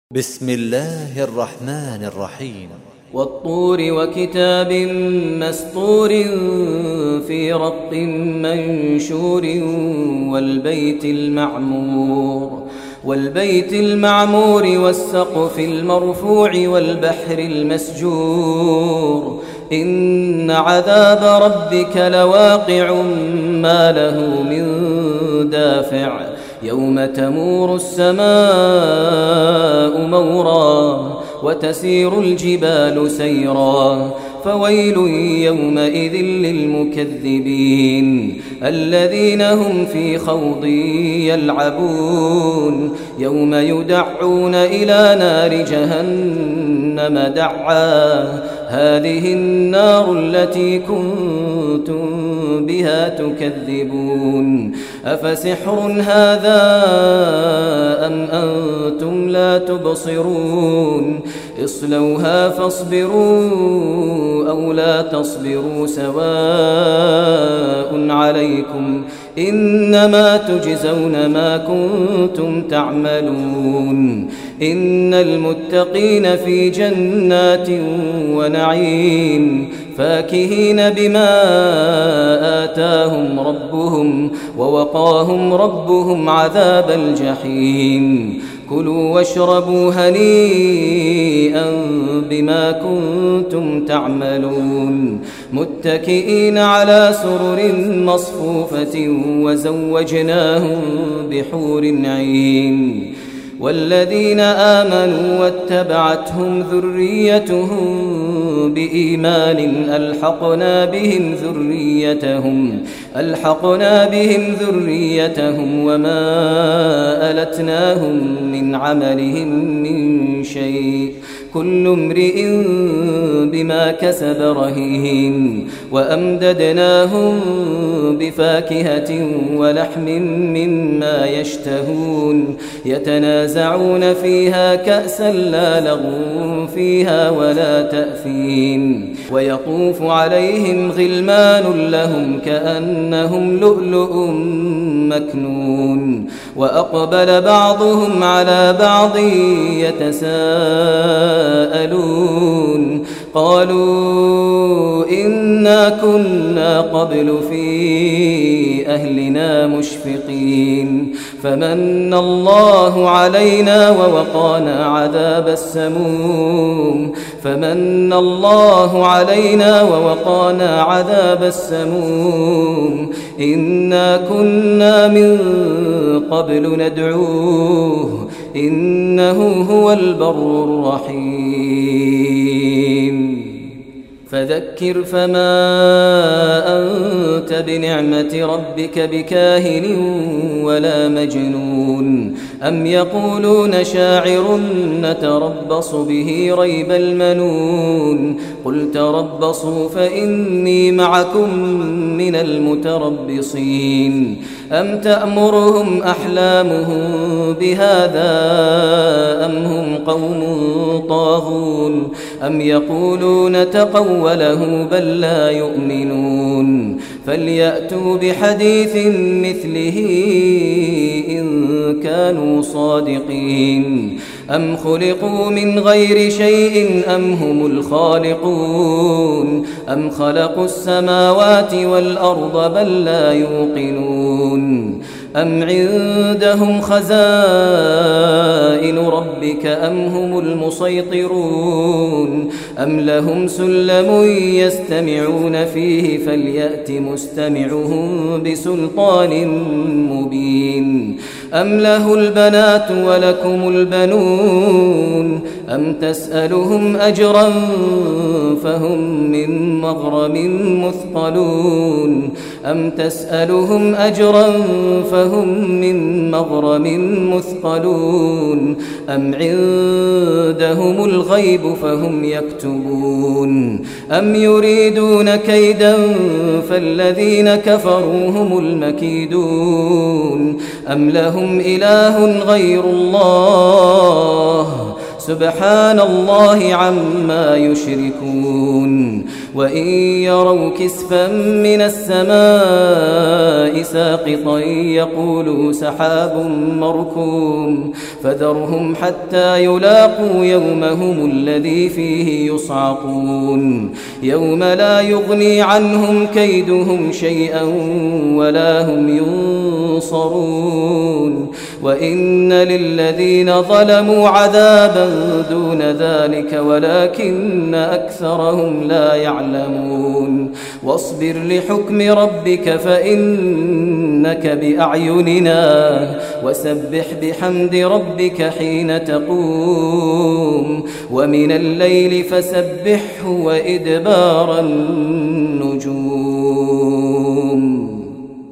بسم الله الرحمن الرحيم والطور وكتاب مسطور في رق منشور والبيت المعمور والسقف المرفوع والبحر المسجور إن عذاب ربك لواقع ما له من دافع يوم تمور السماء مورا وتسير الجبال سيرا فويل يومئذ للمكذبين الذين هم في خوض يلعبون يوم يدعون إلى نار جهنم دعا هذه النار التي كنتم بها تكذبون أفسحر هذا أم أنتم لا تبصرون اصلوها فاصبروا أو لا تصبروا سواء عليكم إنما تجزون ما كنتم تعملون إن المتقين في جنات ونعيم فاكهين بما آتاهم ربهم ووقاهم ربهم عذاب الجحيم كلوا واشربوا هنيئا بما كنتم تعملون متكئين على سرر مصفوفة وزوجناهم بحور عين والذين آمنوا واتبعتهم ذريتهم بإيمان ألحقنا بهم ذريتهم وما ألتناهم من عملهم من شيء كل امرئ بما كسب رهين وأمددناهم بفاكهة ولحم مما يشتهون يتنازعون فيها كأسا لا لغو فيها ولا تأثيم ويطوف عليهم غلمان لهم كأنهم لؤلؤ مكنون وأقبل بعضهم على بعض يتساءلون قالوا إنا كنا قبل في أهلنا مشفقين فمن الله علينا ووقانا عذاب السموم إنا كنا من قبل ندعوه إنه هو البر الرحيم فذكر فما أنت بنعمة ربك بكاهن ولا مجنون أم يقولون شاعر نتربص به ريب المنون قل تربصوا فإني معكم من المتربصين أم تأمرهم أحلامهم بهذا أم هم قوم طاغون أم يقولون تقوله بل لا يؤمنون فليأتوا بحديث مثله إن كانوا صادقين أم خلقوا من غير شيء أم هم الخالقون أم خلقوا السماوات والأرض بل لا يوقنون أم عندهم خزائن ربك أم هم المسيطرون أم لهم سلم يستمعون فيه فليأت مستمعهم بسلطان مبين أم له البنات ولكم البنون أم تسألهم أجرا فهم من مغرم مثقلون أم عندهم الغيب فهم يكتبون أم يريدون كيدا فالذين كفروا هم المكيدون أم لهم إله غير الله سبحان الله عما يشركون وإن يروا كسفا من السماء ساقطا يقولوا سحاب مركوم فذرهم حتى يلاقوا يومهم الذي فيه يصعقون يوم لا يغني عنهم كيدهم شيئا ولا هم ينصرون وإن للذين ظلموا عذابا دون ذلك ولكن أكثرهم لا يعلمون واصبر لحكم ربك فإنك بأعيننا وسبح بحمد ربك حين تقوم ومن الليل فسبحه وإدبار النجوم